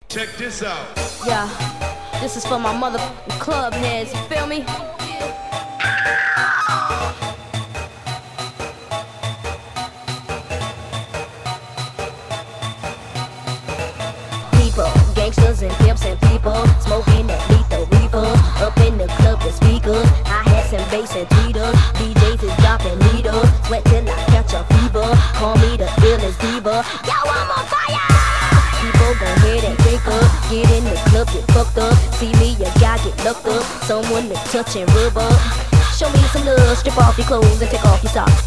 Check this out. Yeah, this is for my motherfucking club heads, you feel me? People, gangsters and pimps and people smoking that lethal reefer up in the club with speakers. I had some bass and tweeters. DJs is dropping needles. Sweat till I catch a fever. Call me the illest diva. Yo, I'm on fire! People gon' hear that drink up. Get in the club, get fucked up. See me, you gotta get looked up. Someone to touch and rub up. Show me some love. Strip off your clothes and take off your socks.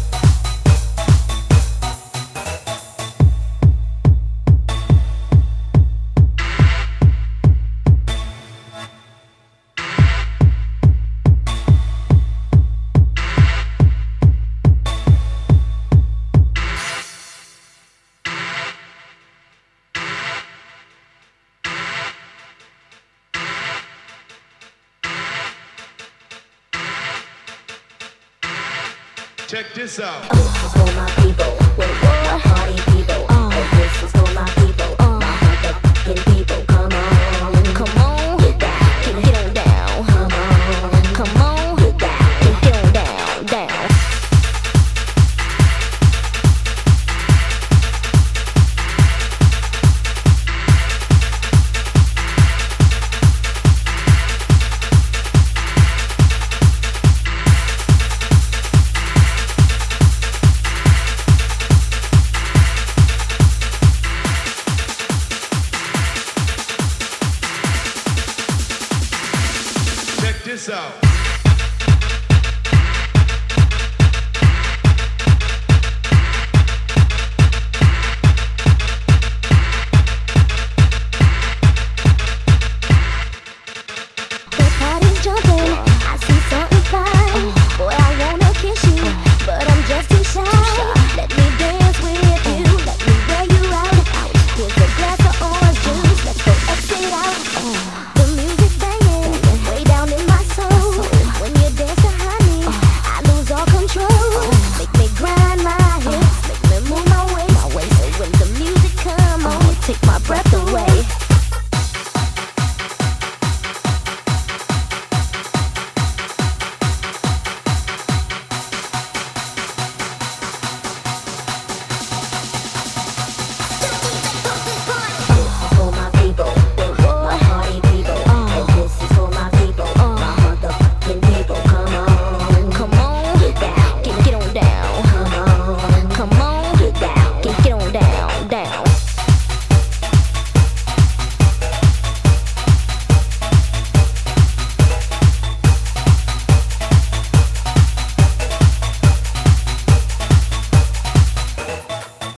Check this out. This is for my people, my party people. This is for my people, my motherfucking people. Come on, come on, get down, get on down. Come on, come on, get down, get on down, down. Check this out.